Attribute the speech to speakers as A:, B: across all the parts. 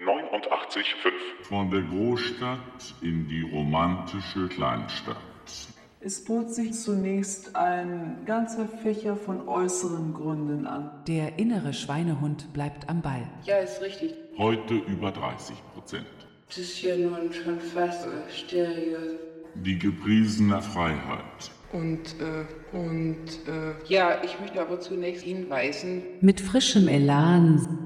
A: 89,5.
B: Von der Großstadt in die romantische Kleinstadt.
C: Es bot sich zunächst ein ganzer Fächer von äußeren Gründen an.
D: Der innere Schweinehund bleibt am Ball.
E: Ja, ist richtig.
B: Heute über 30%.
E: Das ist ja nun schon fast stereo.
B: Die gepriesene Freiheit.
E: Ja, ich möchte aber zunächst hinweisen.
D: Mit frischem Elan.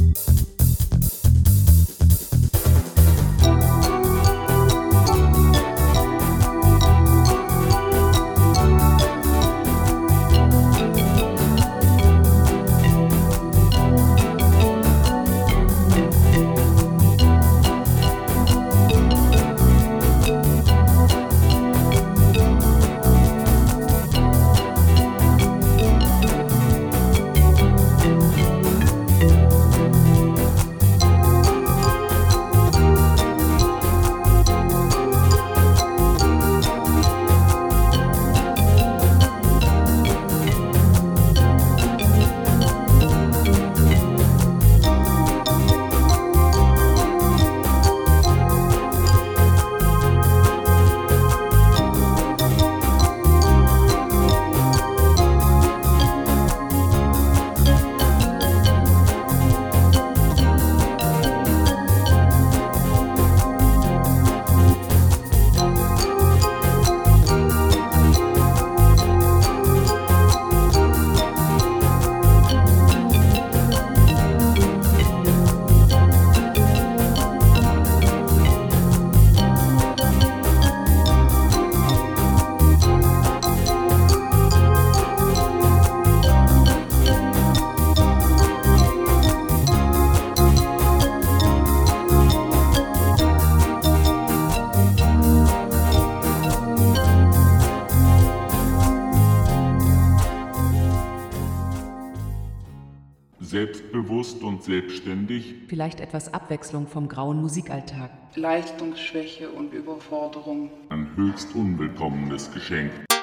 B: Selbstbewusst und selbstständig.
D: Vielleicht etwas Abwechslung vom grauen Musikalltag.
E: Leistungsschwäche und Überforderung.
B: Ein höchst unwillkommenes Geschenk.